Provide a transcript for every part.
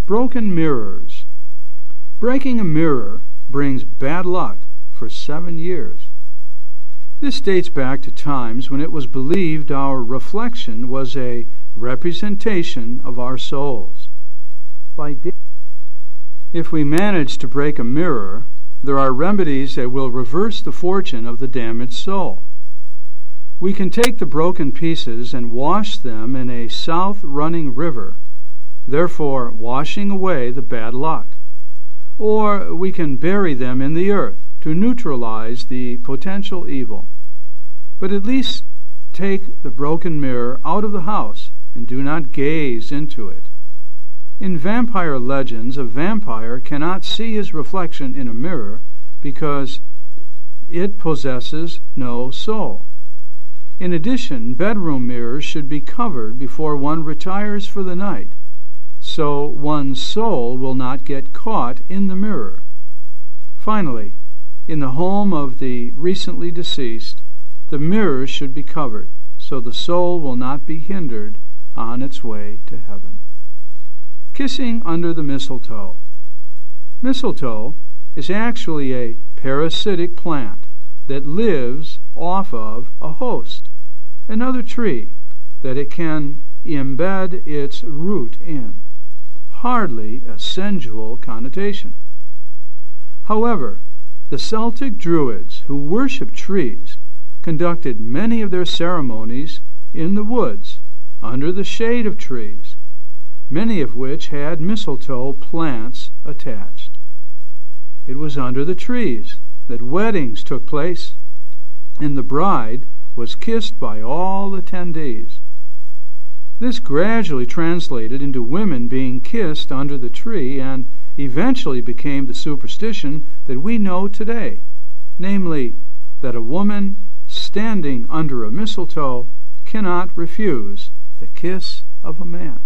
Broken mirrors. Breaking a mirror brings bad luck for 7 years. This dates back to times when it was believed our reflection was a representation of our souls. If we manage to break a mirror, there are remedies that will reverse the fortune of the damaged soul. We can take the broken pieces and wash them in a south-running river, therefore washing away the bad luck. Or we can bury them in the earth to neutralize the potential evil. But at least take the broken mirror out of the house and do not gaze into it. In vampire legends, a vampire cannot see his reflection in a mirror because it possesses no soul. In addition, bedroom mirrors should be covered before one retires for the night, so one's soul will not get caught in the mirror. Finally, in the home of the recently deceased, the mirrors should be covered, so the soul will not be hindered on its way to heaven. Kissing under the mistletoe. Mistletoe is actually a parasitic plant that lives off of a host, another tree that it can embed its root in. Hardly a sensual connotation. However, the Celtic Druids, who worshipped trees, conducted many of their ceremonies in the woods, under the shade of trees, many of which had mistletoe plants attached. It was under the trees that weddings took place, and the bride was kissed by all attendees. This gradually translated into women being kissed under the tree and eventually became the superstition that we know today, namely, that a woman standing under a mistletoe cannot refuse the kiss of a man.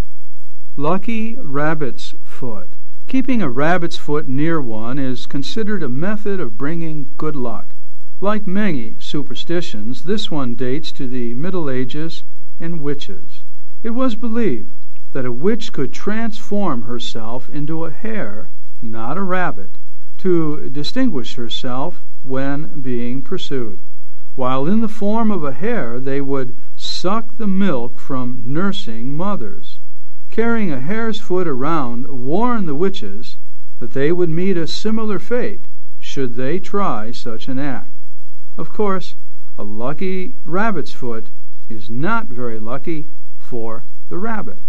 Lucky rabbit's foot. Keeping a rabbit's foot near one is considered a method of bringing good luck. Like many superstitions, this one dates to the Middle Ages and witches. It was believed that a witch could transform herself into a hare, not a rabbit, to distinguish herself when being pursued. While in the form of a hare, they would suck the milk from nursing mothers. Carrying a hare's foot around warned the witches that they would meet a similar fate should they try such an act. Of course, a lucky rabbit's foot is not very lucky for the rabbit.